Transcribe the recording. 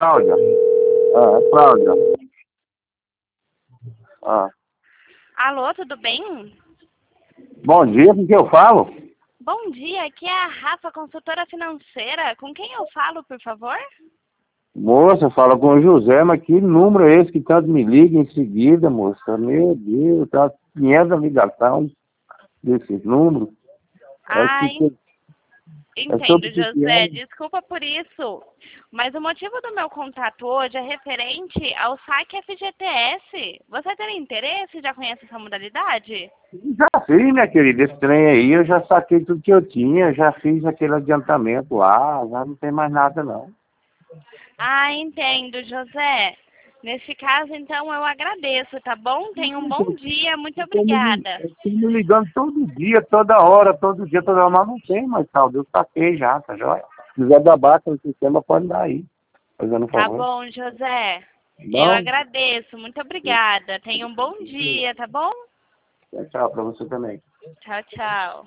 Cláudia. É Cláudia. Ah. Alô, tudo bem? Bom dia, com quem eu falo? Bom dia, aqui é a Rafa, consultora financeira. Com quem eu falo, por favor? Moça, fala com o José, mas que número é esse que tanto me liga em seguida, moça? Meu Deus, tá 500 ligação desse número. É, Ai, é sobre entendo, o que José. é. Desculpa por isso. Mas o motivo do meu contato hoje é referente ao saque FGTS. Você tem interesse? Já conhece essa modalidade? Já fiz, minha querida, esse trem aí, eu já saquei tudo que eu tinha, já fiz aquele adiantamento lá, já não tem mais nada não. Ah, entendo, José. Nesse caso, então, eu agradeço, tá bom? Tenha um bom dia. Muito obrigada. Estão me ligando todo dia, toda hora, mas não tem mais saldo, eu saquei já, tá joia? Se quiser dar baixa no sistema, pode dar aí, fazendo um Tá favor. bom, José. Eu Bom, agradeço. Muito obrigada. Tenha um bom dia, tá bom? tchau pra você também. Tchau, tchau.